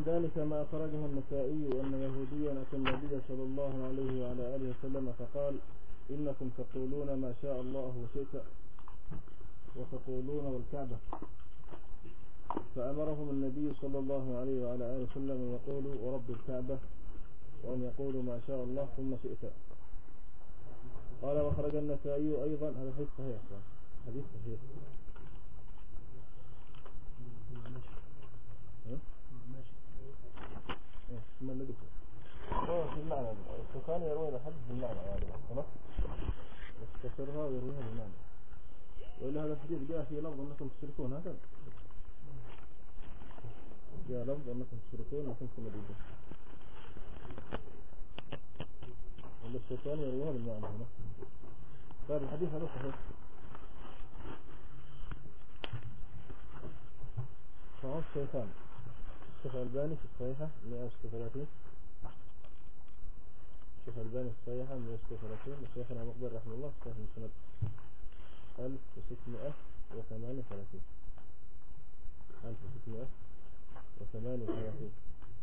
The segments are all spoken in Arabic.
ذلك ما أخرجه النسائي أن يهوديا أتى النبي صلى الله عليه وعلى آله وسلم فقال إنكم تقولون ما شاء الله وشئت وتقولون والكعبة، فأمرهم النبي صلى الله عليه وعلى آله وسلم أن يقولوا ورب الكعبة، وأن يقولوا ما شاء الله ثم شئت. قال وخرج النسائي أيضا، هذا حديث صحيح، حديث صحيح. ما الذي في المعنى السكان يروي الحديث بالمعنى غالبا، يختصرها ويرويها بالمعنى. وإلا هذا الحديث جاء في لفظ أنكم تشركون، هذا جاء لفظ أنكم تشركون وكنتم مديدون، وإلا السكان يرويها بالمعنى هنا. طيب الحديث هذا صحيح. صحيح الشيخان، الشيخ الألباني في الصحيحة 136، الشيخ الألباني في الصحيحة 136، وشيخنا مقبل رحمه الله في صحيح المسند 1638. 1638.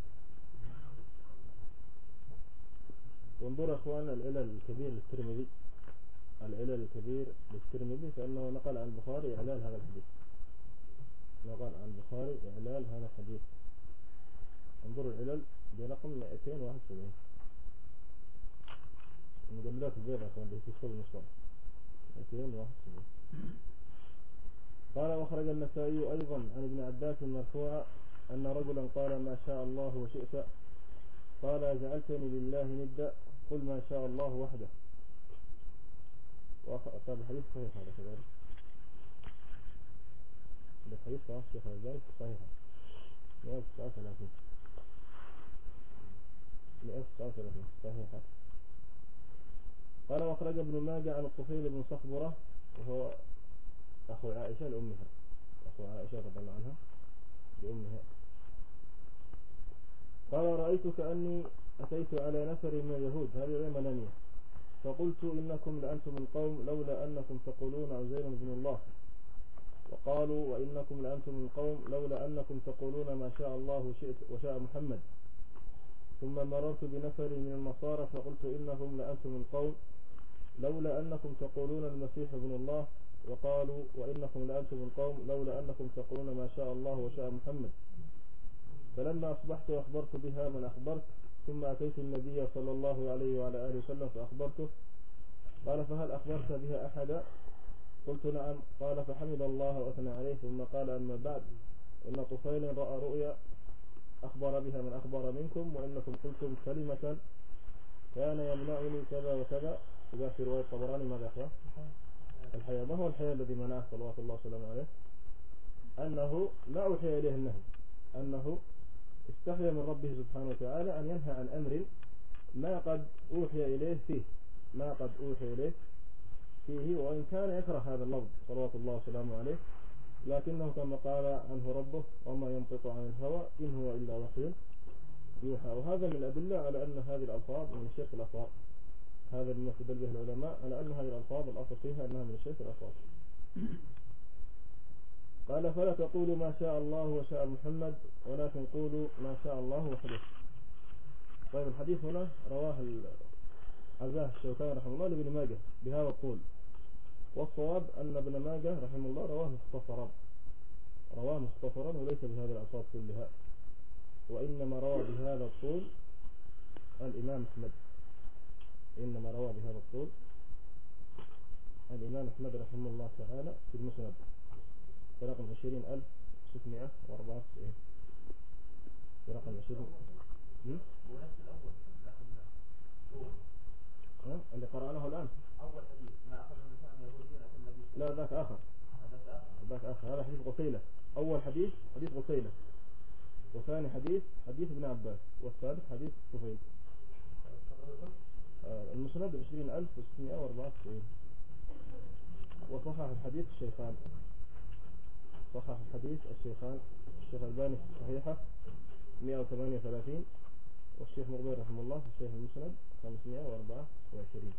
وانظر أخوانا العلل الكبير للترمذي، العلل الكبير للترمذي، فإنه نقل عن البخاري إعلال هذا الحديث، نقل عن البخاري إعلال هذا الحديث. انظر العلل برقم 271، مجلدات البيضاء أخوان اللي في كتب المصطلح 271. قال وخرج النسائي أيضا عن ابن عباس مرفوعا أن رجلا قال ما شاء الله وشئت، قال جعلتني لله ندا، قل ما شاء الله وحده. طيب الحديث صحيح هذا كذلك، الحديث صحيح الشيخ الألباني صحيحة 139 صحيحة. قال وأخرج ابن ماجه عن الطفيل بن صخبرة وهو أخو عائشة لأمها، أخو عائشة رضي الله عنها لأمها، قال رأيت كأني أتيت على نفر من اليهود، هذه منامية، فقلت إنكم لأنتم القوم لولا أنكم تقولون عزير بن الله، وقالوا وإنكم لأنتم القوم لولا أنكم تقولون ما شاء الله وشاء محمد. ثم مررت بنفر من النصارى فقلت إنهم لأنتم القوم لولا أنكم تقولون المسيح ابن الله، وقالوا وإنكم لأنتم القوم لولا أنكم تقولون ما شاء الله وشاء محمد. فلما أصبحت أخبرت بها من أخبرت، ثم أتيت النبي صلى الله عليه وعلى آله وسلم فأخبرته، قال فهل أخبرت بها أحدا؟ قلت نعم. قال فحمد الله وأثنى عليه، ثم قال أما بعد، إن طفيل رأى رؤيا أخبر بها من أخبر منكم، وإنكم قلتم كلمة كان يمنعني كذا وكذا. إذا في رواية الطبراني ماذا أخبر؟ الحياة. ما هو الحياة الذي منعه صلوات الله وسلامه عليه؟ أنه لا أوحي إليه النهي، أنه استحيا من ربه سبحانه وتعالى أن ينهى عن أمر ما قد أوحي إليه فيه، ما قد أوحي إليه فيه، وإن كان يكره هذا اللفظ صلوات الله وسلامه عليه، لكنه كما قال عنه ربه وما ينطق عن الهوى إن هو إلا وحي يوحى. وهذا من الأدلة على أن هذه الألفاظ من الشرك الأصغر، هذا مما استدل به العلماء على أن هذه الألفاظ الأصل فيها أنها من الشرك الأصغر. قال فلا تقولوا ما شاء الله وشاء محمد، ولكن قولوا ما شاء الله وحده. طيب الحديث هنا رواه عزاه الشوكاني رحمه الله لابن ماجه بهذا الطول، والصواب أن ابن ماجه رحمه الله رواه مختصرا وليس بهذه الألفاظ كلها، وإنما روى بهذا الطول الإمام أحمد، إنما روى بهذا الطول الإمام أحمد رحمه الله تعالى في المسند برقم 20694 برقم 20. ونفس الأول اللي قرأناه الآن أول حديث ما أخذ النساء من يهودين أتى النبي. لا ذاك آخر، هذا حديث قصيلة. أول حديث قصيلة، وثاني حديث ابن عباس، والثالث حديث طفيل. المسند 20694. وصحح الحديث الشيخان، صحح الحديث الشيخان، الشيخ الألباني في الصحيحة 138، والشيخ مقبل رحمه الله في الشيخ المسند 524.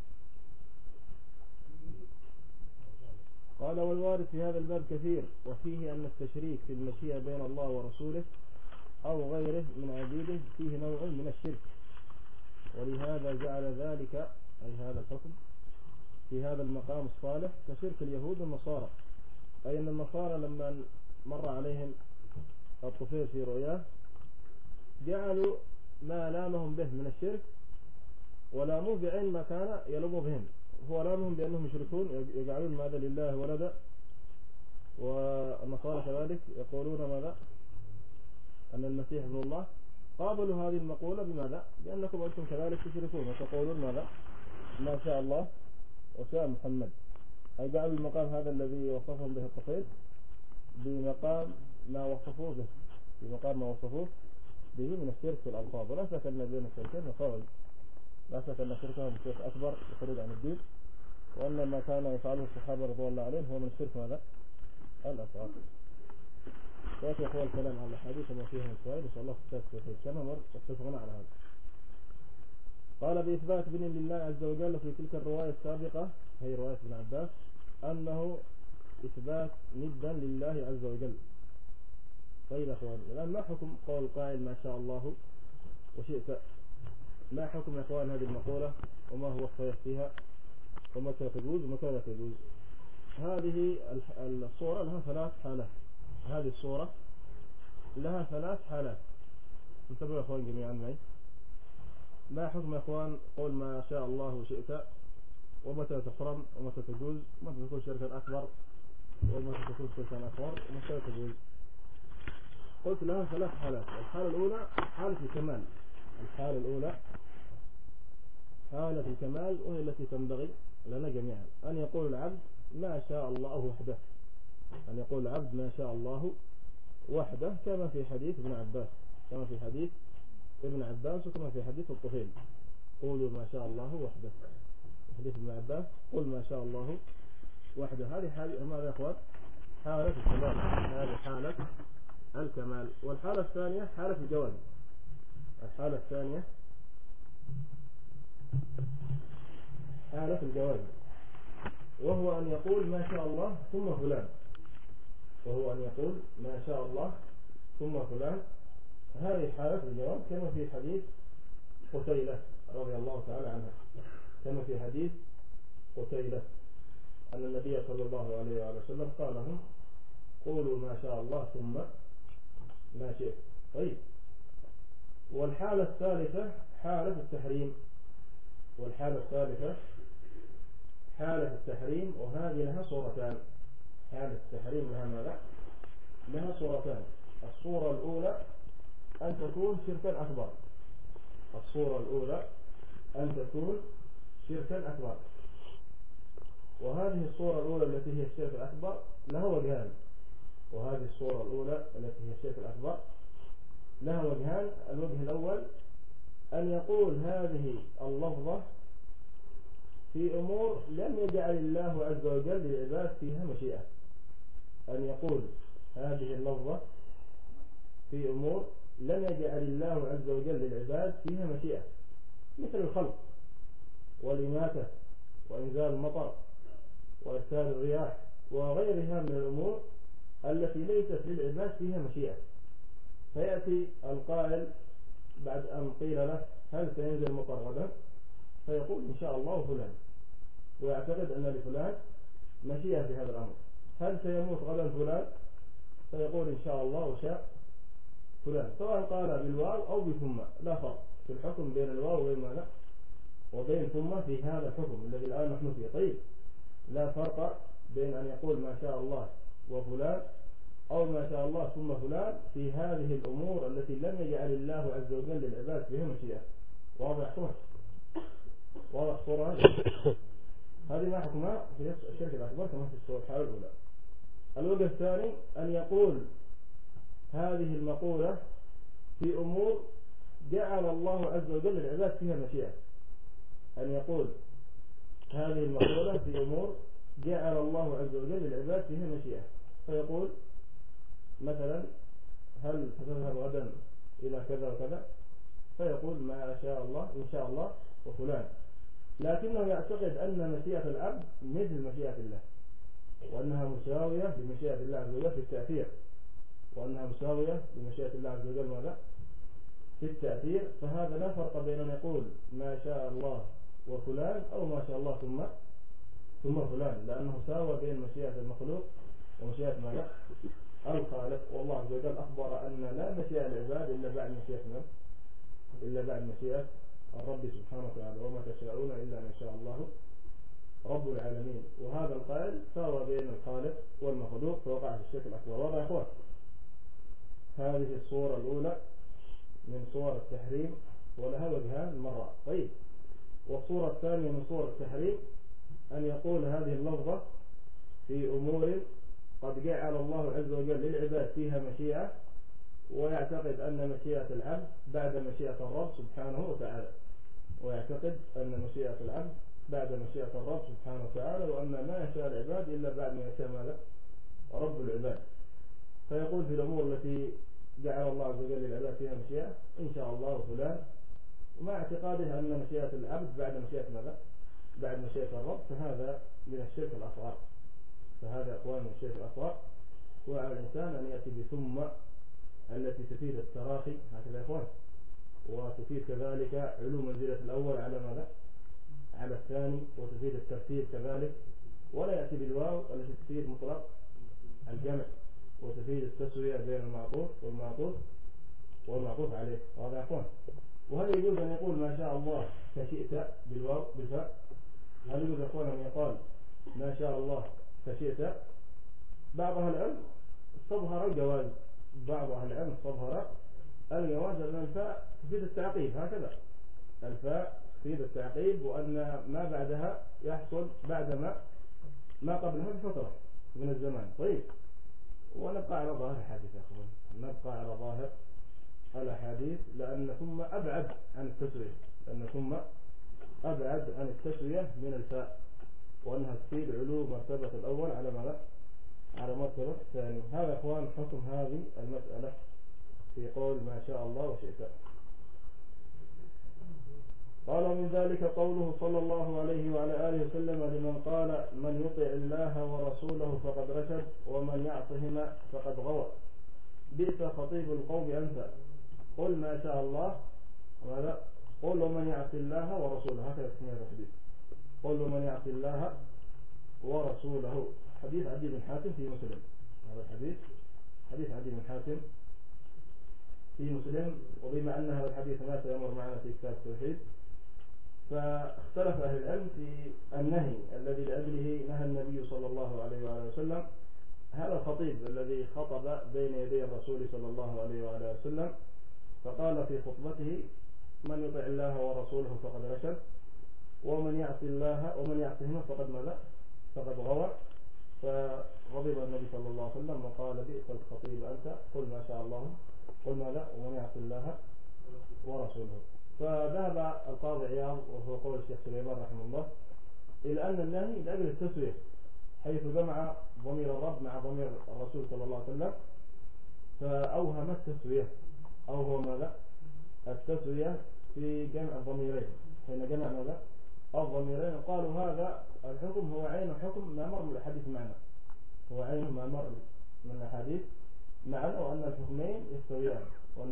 قال والوارد في هذا الباب كثير، وفيه أن التشريك في المشيئة بين الله ورسوله أو غيره من عبيده فيه نوع من الشرك، ولهذا جعل ذلك أي هذا الحكم في هذا المقام الصالح كشرك اليهود والنصارى. أي أن النصارى لما مر عليهم الطفيل في رؤياه جعلوا ما لامهم به من الشرك ولاموه بعين ما كان يلوم بهم، هو لامهم بأنهم يشركون يجعلون ماذا لله ولدا، والنصارى كذلك يقولون ماذا أن المسيح ابن الله. قابلوا هذه المقولة بماذا؟ بأنكم أنتم كذلك تشركون وتقولون ماذا؟ ما شاء الله وشاء محمد. أي جعلوا المقام هذا الذي وصفهم به الطفيل بمقام ما وصفوه به، بمقام ما وصفوه به من الشرك في الألفاظ. ولا شك أن بين الشركين مفاوض، لا شك أن شركهم شرك أكبر يخرج عن الدين، وأن ما كان يفعله الصحابة رضوان الله عليهم هو من الشرك ماذا؟ الأصغر. يأتي أخوة الكلام على الحديث وما فيه من سؤال إن شاء الله في الكلام واتفقنا على هذا. قال بإثبات بن لله عز وجل في تلك الرواية السابقة هي رواية ابن عباس أنه إثبات ندا لله عز وجل. طيب يا أخوان، الآن ما حكم قول قائل ما شاء الله وشئت؟ ما حكم يا أخوان هذه المقولة وما هو الصحيح فيها ومتى تجوز ومتى لا تجوز؟ هذه الصورة لها ثلاث حالات. هذه الصورة لها ثلاث حالات. انتبهوا يا أخوان جميعا معي. ما حكم يا أخوان قول ما شاء الله وشئت ومتى تحرم ومتى تجوز، ومتى تكون شركا أكبر ومتى تكون شركا أصغر ومتى تجوز؟ قلت لها ثلاث حالات. الحالة الأولى حالة الكمال. الحالة الأولى حالة الكمال، وهي التي تنبغي لنا جميعا أن يقول العبد ما شاء الله وحده، أن يقول العبد ما شاء الله وحده، كما في حديث ابن عباس، كما في حديث ابن عباس وكما في حديث الطفيل قولوا ما شاء الله وحده. حديث ابن عباس قل ما شاء الله وحده. هذه حالة ماذا يا أخوان؟ حالة الكمال. هذه حالة الكمال. والحالة الثانية حالة الجواز. الحالة الثانية حالة الجواز، وهو أن يقول ما شاء الله ثم فلان، وهو أن يقول ما شاء الله ثم فلان. هذه حالة الجواز كما في حديث قتيلة رضي الله تعالى عنها، كما في حديث قتيلة أن النبي صلى الله عليه وسلم قال لهم قولوا ما شاء الله ثم ما شئت. طيب، والحالة الثالثة حالة التحريم. والحالة الثالثة حالة التحريم، وهذه لها صورتان. حالة التحريم لها ماذا؟ لها صورتان. الصورة الأولى أن تكون شركا أكبر. الصورة الأولى أن تكون شركا أكبر. وهذه الصورة الأولى التي هي الشرك الأكبر لها وجهان. وهذه الصورة الأولى التي هي الشرك الأكبر لها وجهان. الوجه الأول أن يقول هذه اللفظة في أمور لم يجعل الله عز وجل للعباد فيها مشيئة. أن يقول هذه اللفظة في أمور لم يجعل الله عز وجل للعباد فيها مشيئة، مثل الخلق والإماتة وإنزال المطر وإرسال الرياح وغيرها من الأمور التي ليست للعباد فيها مشيئة. فيأتي القائل بعد أن قيل له هل سينزل المطر غدا؟ فيقول إن شاء الله فلان، ويعتقد أن لفلان مشيئة في هذا الأمر. هل سيموت غدا فلان؟ فيقول إن شاء الله وشاء فلان، سواء قال بالواو أو بثم، لا فرق في الحكم بين الواو وبين ماذا؟ وبين ثم في هذا الحكم الذي الآن نحن فيه. طيب، لا فرق بين أن يقول ما شاء الله وفلان أو ما شاء الله ثم فلان في هذه الأمور التي لم يجعل الله عز وجل للعباد فيها مشيئة. واضح صورة؟ واضح صورة؟ هذه ما حكمها في الشرك الأكبر كما في الصورة الحالة الأولى. الوجه الثاني أن يقول هذه المقولة في أمور جعل الله عز وجل للعباد فيها مشيئة. أن يقول هذه المقولة في أمور جعل الله عز وجل للعباد فيها مشيئة، فيقول مثلا هل ستذهب غدا إلى كذا وكذا؟ فيقول ما شاء الله إن شاء الله وفلان، لكنه يعتقد أن مشيئة العبد مثل مشيئة الله، وأنها مساوية لمشيئة الله عز وجل في التأثير. وأنها مساوية لمشيئة الله عز وجل ماذا؟ في التأثير، فهذا لا فرق بين أن يقول ما شاء الله وفلان أو ما شاء الله ثم فلان، لأنه ساوى بين مشيئة المخلوق ومشيئة ماذا؟ الخالق. والله عز وجل أخبر أن لا مشيئة العباد إلا بعد مشيئة من؟ إلا بعد مشيئة الرب سبحانه وتعالى، وما تشاءون إلا أن يشاء الله رب العالمين. وهذا القائل ساوى بين الخالق والمخلوق فوقع في الشرك الأكبر. واضح يا أخوان؟ هذه الصورة الأولى من صور التحريم ولها وجهان مرة. طيب، والصورة الثانية من صور التحريم أن يقول هذه اللفظة في أمور قد جعل الله عز وجل للعباد فيها مشيئة، ويعتقد أن مشيئة العبد بعد مشيئة الرب سبحانه وتعالى، ويعتقد أن مشيئة العبد بعد مشيئة الرب سبحانه وتعالى، وأن ما يشاء العباد إلا بعد ما يشاء ماذا؟ رب العباد. فيقول في الأمور التي جعل الله عز وجل للعباد فيها مشيئة إن شاء الله فلان، ومع اعتقاده أن مشيئة العبد بعد مشيئة ماذا؟ بعد مشيئة الرب، فهذا من الشرك الأصغر. فهذا أقوال من الشرك الأصغر. وعلى الإنسان أن يأتي بثم التي تفيد التراخي، هكذا يا إخوان، وتفيد كذلك علو منزلة الأول على ماذا؟ على الثاني، وتفيد الترتيب كذلك. ولا يأتي بالواو التي تفيد مطلق الجمع، وتفيد التسوية بين المعطوف والمعطوف عليه. وهذا يا إخوان. وهل يجوز أن يقول ما شاء الله فشئت بالواو بالفاء؟ هل يجوز يا إخوان أن يقال ما شاء الله فشئت؟ بعض أهل العلم استظهر الجواز، بعض أهل العلم استظهر الجواز أن الفاء تفيد التعقيب، هكذا الفاء تفيد التعقيب، وأن ما بعدها يحصل بعد ما قبلها بفترة من الزمان. طيب، ونبقى على ظاهر الحديث يا أخوان، نبقى على ظاهر الأحاديث، لأن ثم أبعد عن التسوية، أبعد عن التسوية من الفاء، وأنها تفيد علو مرتبة الأول على ماذا؟ على مرتبة الثاني. هذا إخوان حكم هذه المسألة في قول ما شاء الله وشئت. قال من ذلك قوله صلى الله عليه وعلى آله وسلم لمن قال من يطع الله ورسوله فقد رشد ومن يعصهما فقد غوى، بئس خطيب القوم أنت، قل ما شاء الله وماذا؟ قل ومن يعص الله ورسوله، هكذا تسمى الحديث، قل ومن يعص الله ورسوله. حديث عدي بن حاتم في مسلم، هذا الحديث حديث عدي بن حاتم في مسلم. وبما أن هذا الحديث ما سيمر معنا في كتاب التوحيد، فاختلف أهل العلم في النهي الذي لأجله نهى النبي صلى الله عليه وآله وسلم هذا الخطيب الذي خطب بين يدي الرسول صلى الله عليه وآله وسلم، فقال في خطبته من يطع الله ورسوله فقد رشد ومن يعص الله ومن يعصهما فقد ماذا؟ فقد غوى. فغضب النبي صلى الله عليه وسلم وقال بئس الخطيب أنت، قل ما شاء الله، قل ماذا؟ ومن يعص الله ورسوله. فذهب القاضي عياض وهو قول الشيخ سليمان رحمه الله إلى أن النهي لأجل التسوية، حيث جمع ضمير الرب مع ضمير الرسول صلى الله عليه وسلم، فأوهم التسوية، أو هو ماذا؟ التسوية في جمع الضميرين، حين جمع ماذا؟ الضميرين. قالوا هذا الحكم هو عين حكم ما مر من الحديث معنا، هو عين ما مر من الحديث معنا، وأن الحكمين يستويان،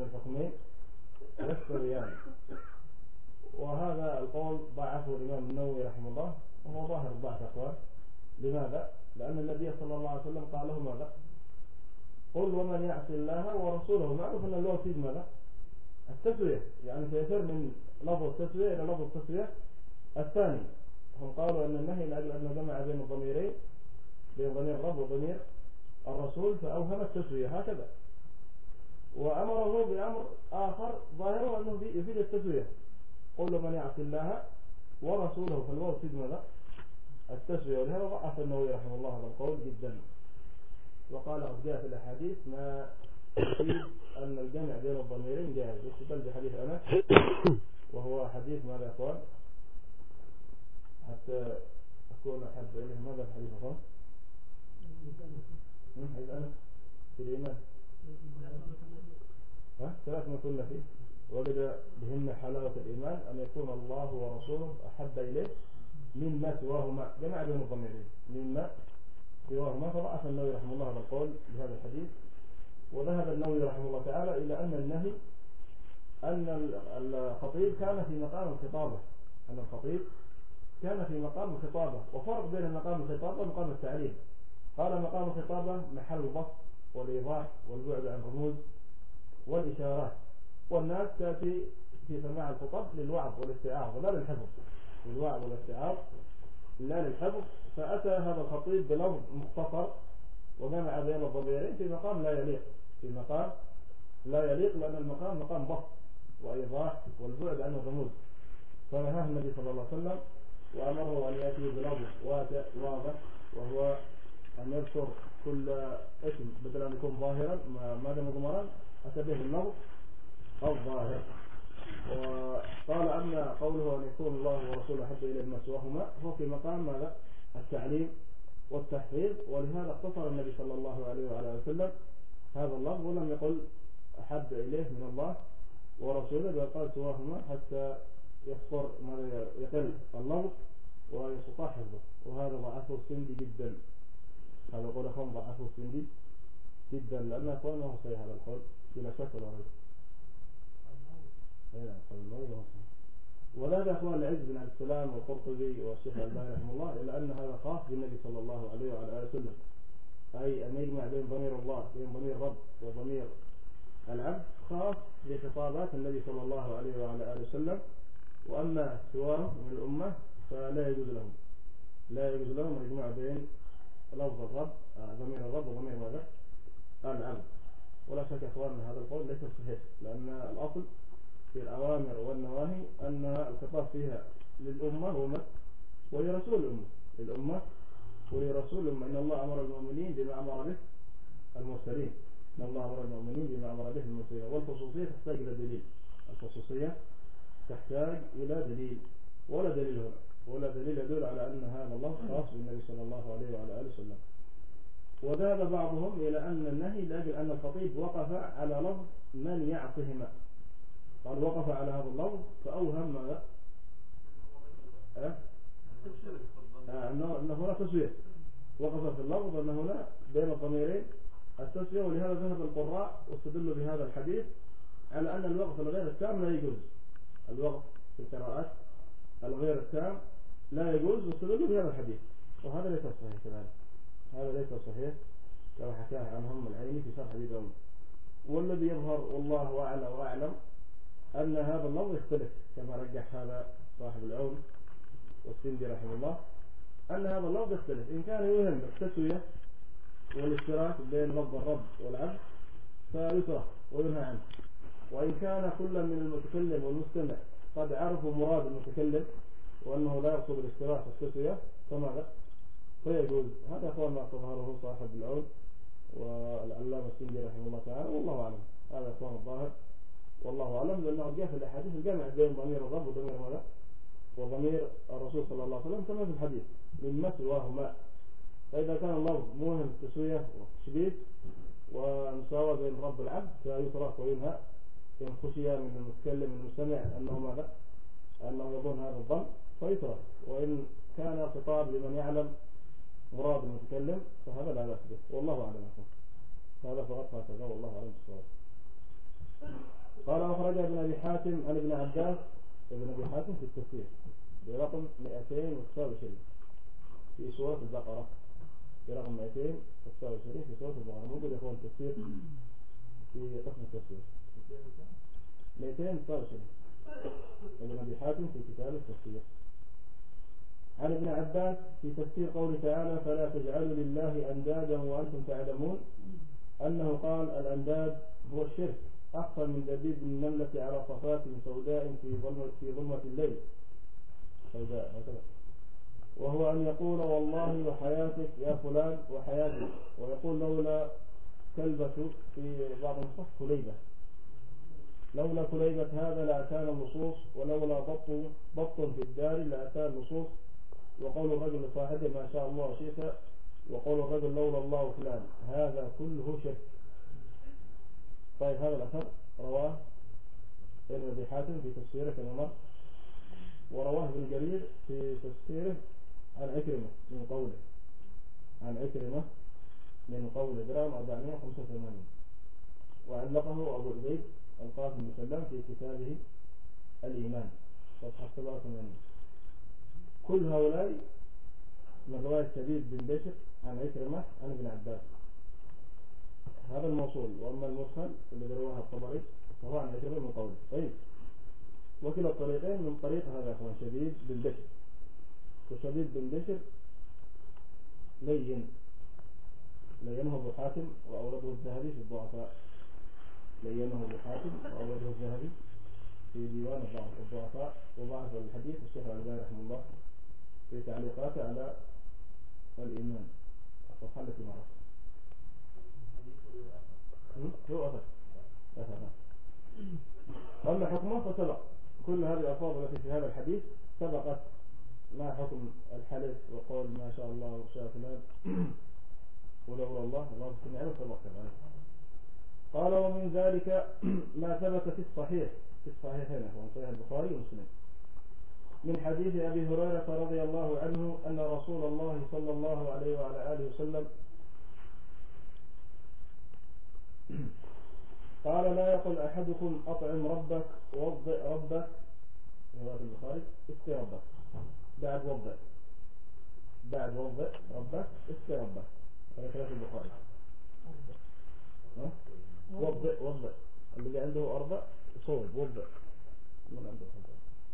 وهذا القول ضعفه الإمام النووي رحمه الله، وهو ظاهر الضعف أخوان. لماذا؟ لأن النبي صلى الله عليه وسلم قال له ماذا؟ قل ومن يعص الله ورسوله. معروف أن اللغة تفيد ماذا؟ التسوية، يعني سيسر من لفظ التسوية إلى لفظ التسوية الثاني. هم قالوا أن النهي لأجل أن جمع بين الضميرين، بين ضمير الرب وضمير الرسول، فأوهم التسوية هكذا، وأمره بأمر آخر ظاهره أنه يفيد التسوية، قل من يعص الله ورسوله، فالواو تفيد ماذا؟ التسوية. ولهذا ضعف النووي رحمه الله هذا القول جدا، وقال قد جاء في الأحاديث ما يفيد أن الجمع بين الضميرين جائز، يستدل بحديث أنس، وهو حديث ماذا يا أخوان؟ حتى أكون أحب إليه، ماذا في حديث أخوان؟ حديث أنس في الإيمان، ثلاث ما كنا فيه وجد بهن حلاوة الإيمان أن يكون الله ورسوله أحب إليه مما سواهما، جمع بين الضميرين مما سواهما. فضعف النووي رحمه الله هذا القول بهذا الحديث، وذهب النووي رحمه الله تعالى إلى أن النهي أن الخطيب كان في مقام الخطابة، أن الخطيب كان في مقام الخطابة، وفرق بين مقام الخطابة ومقام التعليم. قال مقام الخطابة محل البسط والإيضاح والبعد عن الرموز والإشارات، والناس تأتي في سماع الخطب للوعظ والاستعاظ لا للحفظ، للوعظ والاستعاظ لا للحفظ. فأتى هذا الخطيب بلفظ مختصر وجمع بين الضميرين في مقام لا يليق، في مقام لا يليق، لأن المقام مقام بسط وإيضاح والبعد عن الرموز. فنهاه النبي صلى الله عليه وسلم وأمره أن يأتي بلفظ واضح، وهو أن يذكر كل اسم بدل أن يكون ظاهرا ما دام مضمرا أتى به اللفظ الظاهر. وقال أما قوله أن يكون الله ورسوله أحب إليه مما سواهما هو في مقام ماذا؟ التعليم والتحفيظ، ولهذا اختصر النبي صلى الله عليه وعلى وسلم هذا اللفظ ولم يقل أحب إليه من الله ورسوله، بل قال سواهما حتى يقل اللفظ ويستطاع حفظه. وهذا ضعفه السندي جدا، هذا قول أخوان ضعفه السندي جدا، لأن أخوان ما هو صحيح هذا القول بلا شك ولا ريب. وذهب أخوان العز بن عبد السلام والقرطبي والشيخ الألباني رحمه الله إلى أن هذا خاص بالنبي صلى الله عليه وعلى آله وسلم، أي أن يجمع بين ضمير الله بين ضمير الرب وضمير العبد خاص بخطابات النبي صلى الله عليه وعلى آله وسلم. وأما سواه من الأمة فلا يجوز لهم، لا يجوز لهم أن يجمع بين لفظ الرب ضمير الرب وضمير ماذا؟ العبد. ولا شك أخوان أن هذا القول ليس صحيح، لأن الأصل في الأوامر والنواهي أن الخطاب فيها للأمة ولرسول الأمة، للأمة ولرسول الأمة. إن الله أمر المؤمنين بما أمر به المرسلين، إن الله أمر المؤمنين بما أمر به المرسلين. والخصوصية تحتاج إلى دليل، الخصوصية تحتاج إلى دليل، ولا دليل هنا، ولا دليل يدل على أن هذا الله خاص بالنبي صلى الله عليه وعلى آله وسلم. وذهب بعضهم إلى أن النهي لأجل أن الخطيب وقف على لفظ من يعصهما، قال وقف على هذا اللفظ فأوهم ماذا؟ أنه هنا تسوية، وقف في اللفظ أن هنا بين الضميرين التسوية. ولهذا ذهب القراء واستدلوا بهذا الحديث على أن الوقف الغير التام لا يجوز، الوقف في القراءات الغير التام لا يجوز، واستدلوا بهذا الحديث. وهذا ليس صحيح كذلك، هذا ليس صحيح كما حكاه عنهم العيني في شرح أبي داود. والذي يظهر والله أعلى وأعلم أن هذا اللفظ يختلف، كما رجح هذا صاحب العون والسندي رحمه الله، أن هذا اللفظ يختلف. إن كان يوهم التسوية والاشتراك بين لفظ الرب والعبد فيترك وينهى عنه، وإن كان كل من المتكلم والمستمع قد عرفوا مراد المتكلم وأنه لا يقصد الاشتراك والتسوية فماذا؟ فيجوز. هذا أخوان ما تظهره صاحب العون والعلامة السندي رحمه الله تعالى، والله أعلم. هذا أخوان الظاهر والله أعلم، لأنه جاء في الأحاديث الجمع بين ضمير الرب وضمير ماذا؟ وضمير الرسول صلى الله عليه وسلم كما في الحديث مما سواهما. فإذا كان الله موهم التسوية والتشبيه ومساواة بين الرب والعبد فيترك وينهى إن خشي من المتكلم من المستمع أنه ماذا؟ أنه يظن هذا الظن فيترك. وإن كان خطاب لمن يعلم مراد المتكلم فهذا لا بأس به، والله أعلم. هذا فقط هكذا والله أعلم بالصواب. قال أخرج ابن أبي حاتم عن ابن عباس، ابن أبي حاتم في التفسير برقم 229 في سورة البقرة، برقم 229 في سورة البقرة. موجود يا أخوان التفسير في قسم التفسير 229 ابن أبي حاتم في كتاب التفسير. عن ابن عباس في تفسير قوله تعالى فلا تجعلوا لله أندادا وأنتم تعلمون، أنه قال الأنداد هو الشرك أخفى من دبيب النملة على صفات سوداء في ظلمة الليل سوداء هكذا، وهو أن يقول والله وحياتك يا فلان وحياتك، ويقول لولا كلبة في بعض النصوص كليبة، لولا كليبة هذا لأتانا النصوص، ولولا بط في الدار لأتانا النصوص، وقول الرجل لصاحبه ما شاء الله وشئت، وقول الرجل لولا الله فلان، هذا كله شرك. طيب هذا الأثر رواه ابن أبي حاتم في تفسيره كما مر، ورواه ابن جرير في تفسيره عن عكرمة من قوله، عن عكرمة من قوله برقم 485 وعلقه أبو عبيد القاسم بن سلام في كتابه الإيمان صفحة 87. كل هؤلاء من رواية شبيب بن بشر عن عكرمة عن ابن عباس، هذا الموصول. وأما المرسل الذي رواه الطبري فهو عن عكرمة من قوله. طيب، وكلا الطريقين من طريق هذا أخوان شبيب بن بشر. وشبيب بن بشر لينه أبو حاتم وأورده الذهبي في الضعفاء. لينه أبو حاتم وأورده الذهبي في ديوان الضعفاء. وضعف الحديث الشيخ الألباني رحمه الله في تعليقاته على الإيمان الصفحة التي مرت. هو أثر. أما حكمه فسبق. كل هذه الألفاظ التي في هذا الحديث سبقت ما حكم الحلف وقول ما شاء الله وشاء فلان ولولا الله الله سمعنا سبق كذلك. قال ومن ذلك ما ثبت في الصحيحين صحيح البخاري ومسلم من حديث أبي هريرة رضي الله عنه أن رسول الله صلى الله عليه وعلى آله وسلم قال لا يقل أحدكم أطعم ربك وضئ ربك، رواية البخاري اسقي ربك، بعد وضئ ربك اسقي ربك، هذا كلام البخاري. وضئ الذي عنده أربع صوب وضئ من عنده أربع.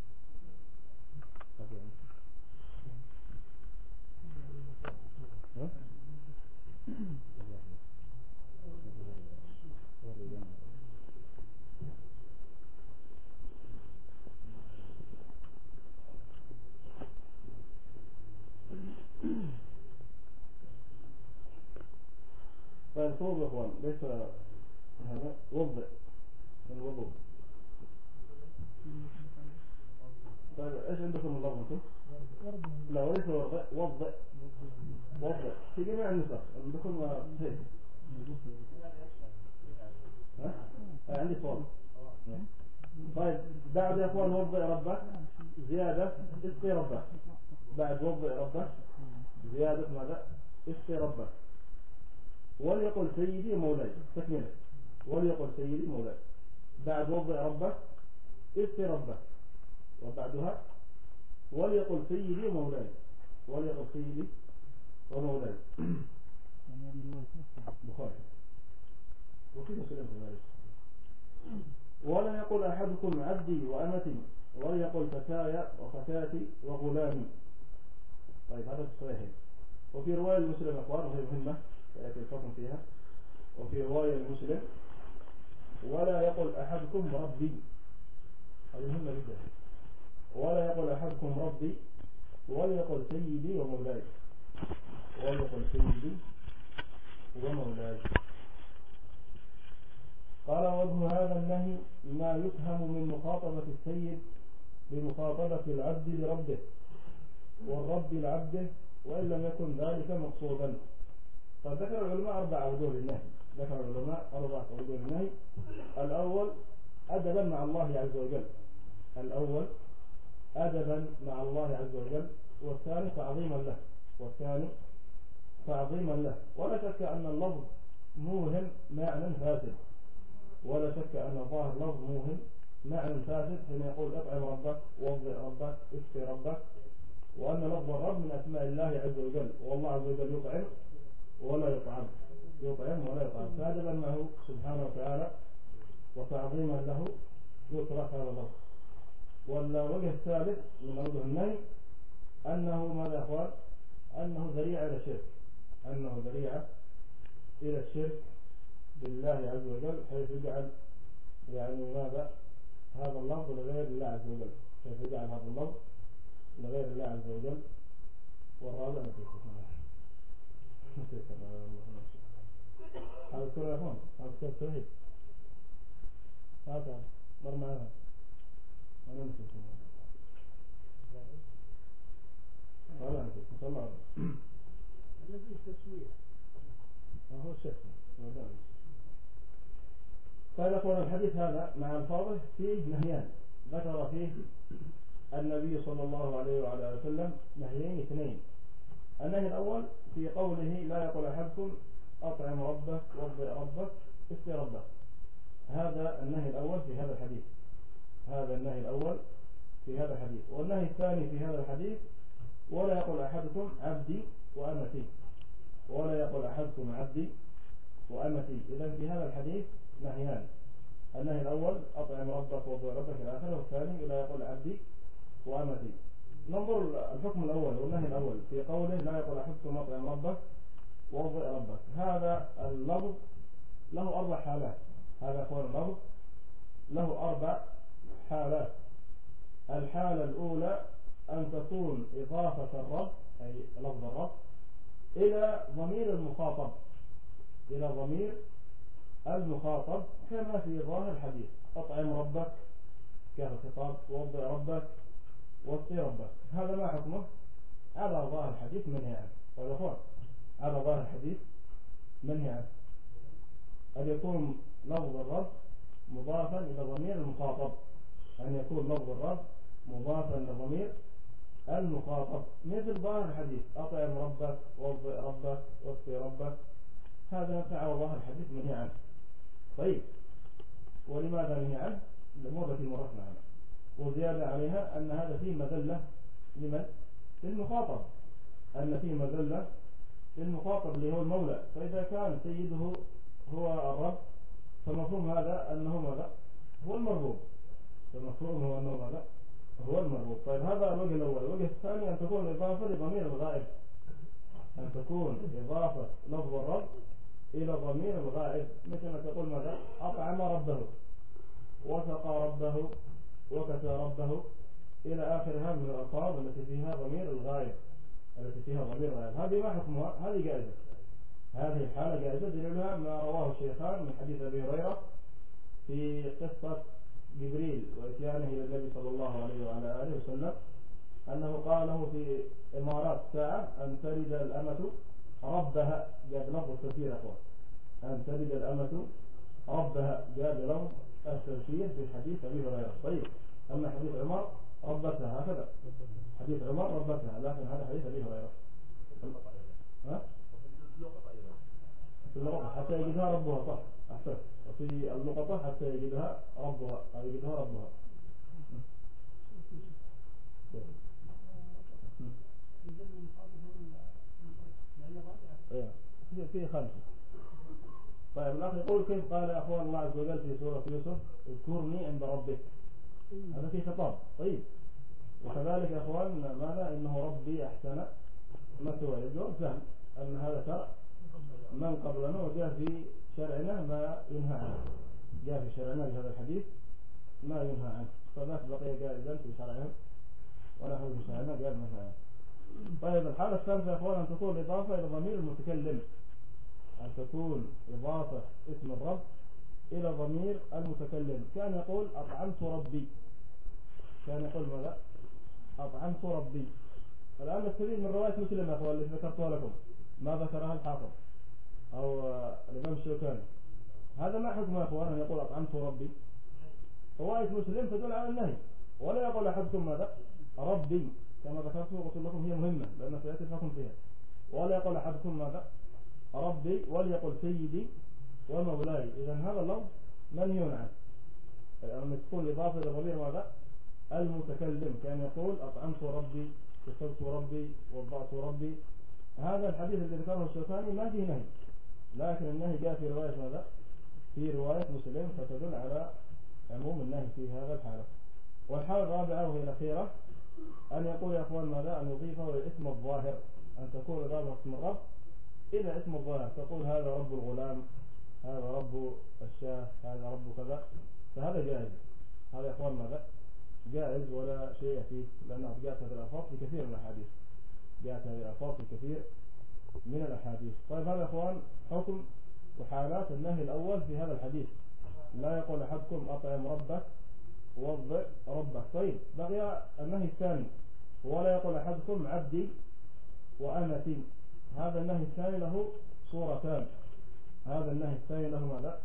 فالصوب يا اخوان ليس هذا وضئ الوضوء. طيب ايش عندكم اللفظ انتم؟ لا وليس وضئ في جميع النسخ عندكم هيك. ها؟ عندي صواب. طيب بعد يا اخوان وضئ ربك زيادة اسقي ربك. بعد وضئ ربك زيادة ماذا؟ اسقي ربك. وليقل سيدي مولاي، تكملة. وليقل سيدي مولاي. بعد وضئ ربك اسقي ربك. وبعدها وليقل سيدي مولاي. وليقل سيدي ومولاي. بخاري وفي مسلم كذلك. ولا يقل أحدكم عبدي وأمتي، وليقل فتاي وفتاتي وغلامي. طيب هذا الصحيح. وفي رواية المسلم أخوان وهي مهمة سيأتي الحكم فيها. وفي رواية المسلم ولا يقل أحدكم ربي، هذه مهمة جدا. ولا يقل أحدكم ربي، وليقل سيدي ومولاي. وليقل سيدي ومولاي. قال وجه هذا النهي ما يفهم من مخاطبة السيد بمخاطبة العبد لربه والرب لعبده وإن لم يكن ذلك مقصودا. فذكر العلماء 4 وجوه للنهي. ذكر العلماء 4 وجوه للنهي. الأول أدبا مع الله عز وجل. الأول أدبا مع الله عز وجل. والثاني تعظيما له. ولا شك أن اللفظ موهم معنى فاسد. ولا شك أن ظاهر لفظ موهم معنى فاسد حين يقول اطعم ربك وضئ ربك اسقي ربك، وأن لفظ الرب من أسماء الله عز وجل. والله عز وجل يطعم ولا يطعم. فأدبا معه سبحانه وتعالى وتعظيما له يترك هذا اللفظ. والوجه الثالث من أوجه النهي أنه ماذا يا أخوان؟ أنه ذريعة إلى الشرك بالله عز وجل، حيث يجعل ماذا هذا اللفظ لغير الله عز وجل. عز وجل. والرابع نسيت هذا السورة يا أخوان، هذا السورة التوحيد. هذا مر معنا أنا نسيت صلى الله الذي التسوية هو الشك. قال أخوان الحديث هذا مع الفاظه فيه نهيان ذكر فيه النبي صلى الله عليه وعلى آله وسلم نهيين 2. النهي الأول في قوله لا يقل أحدكم أطعم ربك وضئ ربك اسقي ربك. هذا النهي الأول في هذا الحديث، هذا النهي الأول في هذا الحديث. والنهي الثاني في هذا الحديث: ولا يقول أحدكم عبدي وأمتي، ولا يقول أحدكم عبدي وأمتي. إذن في هذا الحديث نهيان: النهي الأول أطعم ربك وضع ربك إلى آخره، والثاني ولا يقول عبدي وأمتي. ننظر الحكم الأول والنهي الأول في قوله لا يقول أحدكم أطعم ربك وضع ربك. هذا اللفظ له 4 حالات. هذا أخوان اللفظ له 4 حالات. الحالة الأولى أن تكون إضافة الرب، أي لفظ الرب، إلى ضمير المخاطب، إلى ضمير المخاطب، كما في ظاهر الحديث: أطعم ربك كخطاب، وضع ربك، وصي ربك. هذا ما حكمه؟ على ظاهر الحديث منهي عنه. طيب أخوان، على ظاهر الحديث منهي عنه أن يكون لفظ الرب مضافا إلى ضمير المخاطب، أن يكون لفظ الرب مضافا إلى ضمير المخاطب، مثل ظاهر الحديث: أطعم ربك، وضع ربك، وصي ربك. هذا على ظاهر الحديث منهي عنه. طيب، ولماذا نهي عنه؟ الأمور التي مرتنا عنها، وزيادة عليها أن هذا فيه مذلة لمن؟ للمخاطب، أن فيه مذلة للمخاطب اللي هو المولى. فإذا كان سيده هو الرب فمفهوم هذا أنه ماذا؟ هو المربوب. فمفهوم هو أنه ماذا؟ هو المربوب. طيب، هذا الوجه الأول. الوجه الثاني أن تكون الإضافة لضمير الغائب، أن تكون إضافة لفظ الرب إلى ضمير الغائب، مثل ما تقول ماذا؟ أطعم ربه، وسقى ربه، وكسى ربه، إلى آخرها من الألفاظ التي فيها ضمير الغائب، التي فيها ضمير الغائب. هذه ما حكمها؟ هذه جائزة، هذه الحالة جائزة. دليلها ما رواه الشيخان من حديث أبي هريرة في قصة جبريل وإتيانه إلى النبي صلى الله عليه وعلى آله وسلم، أنه قال له في إمارات الساعة أن تلد الأمة ربها، جاء بلفظ التفسير أخوان، أن تلد الأمة ربها، جاء بلفظ التفسير في حديث أبي هريرة. طيب، أما حديث عمر ربتها، هكذا حديث عمر ربتها، لكن هذا حديث أبي هريرة. ها؟ في اللقطة حتى يجدها ربها، صح، أحسن. وفي اللقطة حتى يجدها ربها، أو يجدها ربها. في 5. طيب، الأخ يقول: كيف قال أخوان الله عز وجل في سورة يوسف: اذكرني عند ربك؟ هذا في خطاب. طيب، وكذلك يا أخوان ماذا؟ إنه ربي أحسن مثواي. الجواب سهل، أن هذا شرع من قبلنا، وجاء في شرعنا ما ينهى عنه، جاء في شرعنا بهذا الحديث ما ينهى عنه، فذاك بقي جائزا في شرعهم، ونحن في شرعنا جاء منهى عنه. طيب، الحالة الثالثة يا أخوان أن تكون إضافة إلى ضمير المتكلم، أن تكون إضافة اسم الرب إلى ضمير المتكلم. كان يقول: أطعمت ربي، كان يقول ماذا؟ أطعمت ربي. الآن نستفيد من رواية مسلم يا أخوان التي ذكرتها لكم، ما ذكرها الحافظ أو الإمام الشوكاني. هذا ما حكم يا أخوان أن يقول أطعمت ربي؟ رواية مسلم تدل على النهي، ولا يقول أحدكم ماذا؟ ربي، كما ذكرت وقلت لكم هي مهمة لأن سيأتي الحكم فيها. ولا يقول أحدكم ماذا؟ ربي، وليقل سيدي ومولاي. إذن هذا اللفظ منهي عنه، أن تكون إضافة إلى ضمير ماذا؟ المتكلم. كان يقول: أطعمت ربي، كسوت ربي، وضعت ربي. هذا الحديث الذي ذكره الشيخاني ما فيه نهي، لكن النهي جاء في رواية ماذا؟ في رواية مسلم، فتدل على عموم النهي في هذا الحالة. والحالة الرابعة وهي الأخيرة أن يقول يا أخوان ماذا؟ أن يضيفه إلى اسم الظاهر، أن تكون إضافة اسم الرب إلى اسم الظاهر، تقول هذا رب الغلام، هذا رب الشاه، هذا رب كذا. فهذا جائز، هذا يا أخوان ماذا؟ جائز ولا شيء فيه، لأنه جاءت هذه الألفاظ في كثير من الأحاديث، جاءت هذه الألفاظ في كثير من الأحاديث. طيب، هذا يا أخوان حكم وحالات النهي الأول في هذا الحديث: لا يقول أحدكم أطعم ربك، وضع ربك. طيب، بقي النهي الثاني: ولا يقول أحدكم عبدي وأمتي. هذا النهي الثاني له صورتان. هذا النهي الثاني له ماذا؟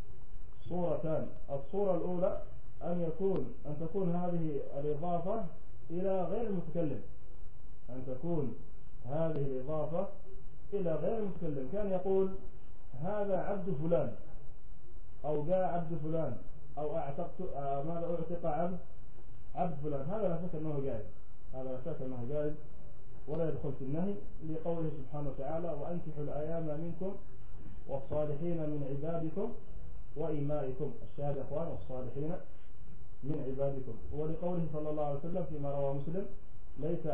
صورتان. الصورة الأولى أن تكون هذه الإضافة إلى غير المتكلم، أن تكون هذه الإضافة إلى غير المتكلم. كان يقول: هذا عبد فلان، أو جاء عبد فلان أو أعتقت ماذا أعتق عبد فلان، هذا لا شك أنه جائز، هذا لا شك أنه جائز ولا يدخل في النهي، لقوله سبحانه وتعالى وأنكحوا الأيام منكم والصالحين من عبادكم وإمائكم، الشاهد أخوان والصالحين من عبادكم، ولقوله صلى الله عليه وسلم فيما روى مسلم ليس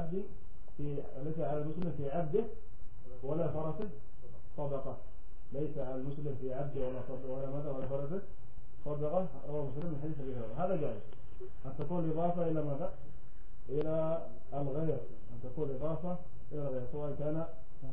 على المسلم في عبده ولا فرسه صدقة، ليس على المسلم في عبده ولا فرسه صدقة، رواه مسلم من حديث أبي هريرة. هذا جائز أن تكون إضافة إلى ماذا؟ إلى الغير، أن تكون إضافة إلى الغير سواء كان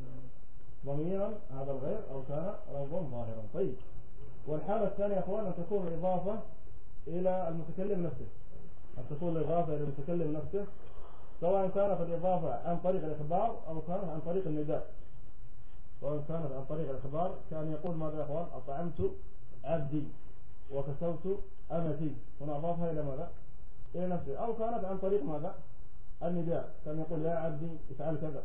ضميرا هذا الغير أو كان لفظا ظاهرا. طيب، والحالة الثانية يا أخوان أن تكون الإضافة إلى المتكلم نفسه، أن تكون الإضافة إلى المتكلم نفسه سواء كانت الإضافة عن طريق الإخبار أو كانت عن طريق النداء. سواء كانت عن طريق الإخبار كان يقول ماذا يا أخوان؟ أطعمت عبدي وكسوت أمتي، هنا أضافها إلى ماذا؟ إلى نفسه. أو كانت عن طريق ماذا؟ النداء، كان يقول يا عبدي افعل كذا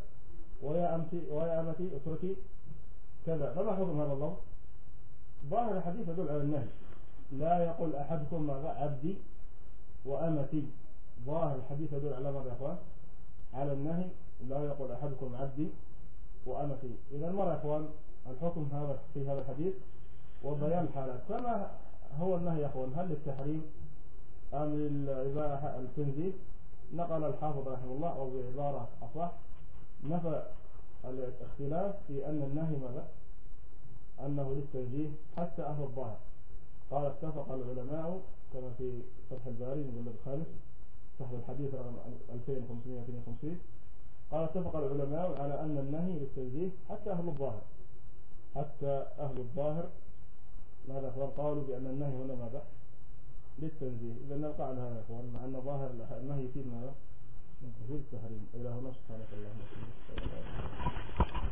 ويا أمتي اتركي كذا. فما حكم هذا اللفظ؟ ظاهر الحديث يدل على النهي، لا يقول أحدكم ماذا؟ عبدي وأمتي. ظاهر الحديث يدل على ماذا يا أخوان؟ على النهي، لا يقول أحدكم عبدي وأمتي. إذا مر يا أخوان الحكم هذا في هذا الحديث وبيان الحالات. كما هو النهي يا أخوان، هل للتحريم أم للإباحة التنزيه؟ نقل الحافظ رحمه الله أو بعبارة أصح نفى الاختلاف في أن النهي ماذا؟ أنه للتنزيه حتى أهل الظاهر. قال اتفق العلماء كما في فتح الباري المجلد الخامس صحيح الحديث رقم 2552، قال اتفق العلماء على أن النهي للتنزيه حتى أهل الظاهر، حتى أهل الظاهر ماذا قالوا بأن النهي هنا ماذا؟ للتنزيه. إذا نلقى على هذا يا أخوان، مع أن ظاهر النهي يفيد ماذا؟ يفيد التحريم. إلى هنا سبحانك اللهم وبحمدك.